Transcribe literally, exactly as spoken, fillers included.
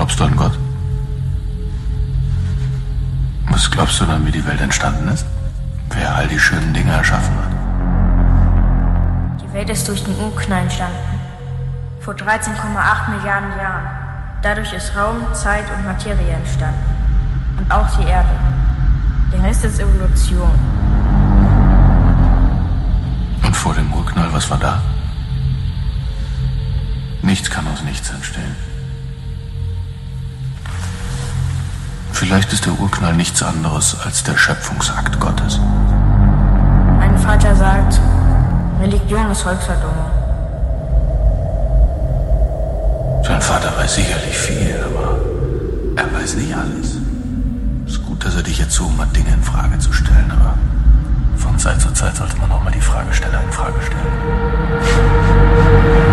Glaubst du an Gott? Was glaubst du dann, wie die Welt entstanden ist? Wer all die schönen Dinge erschaffen hat? Die Welt ist durch den Urknall entstanden. Vor dreizehn Komma acht Milliarden Jahren. Dadurch ist Raum, Zeit und Materie entstanden. Und auch die Erde. Der Rest ist Evolution. Und vor dem Urknall, was war da? Nichts kann aus nichts entstehen. Vielleicht ist der Urknall nichts anderes als der Schöpfungsakt Gottes. Mein Vater sagt, Religion ist Volksverdummung. Dein Vater weiß sicherlich viel, aber er weiß nicht alles. Es ist gut, dass er dich jetzt so hat, Dinge in Frage zu stellen, aber von Zeit zu Zeit sollte man auch mal die Fragesteller in Frage stellen.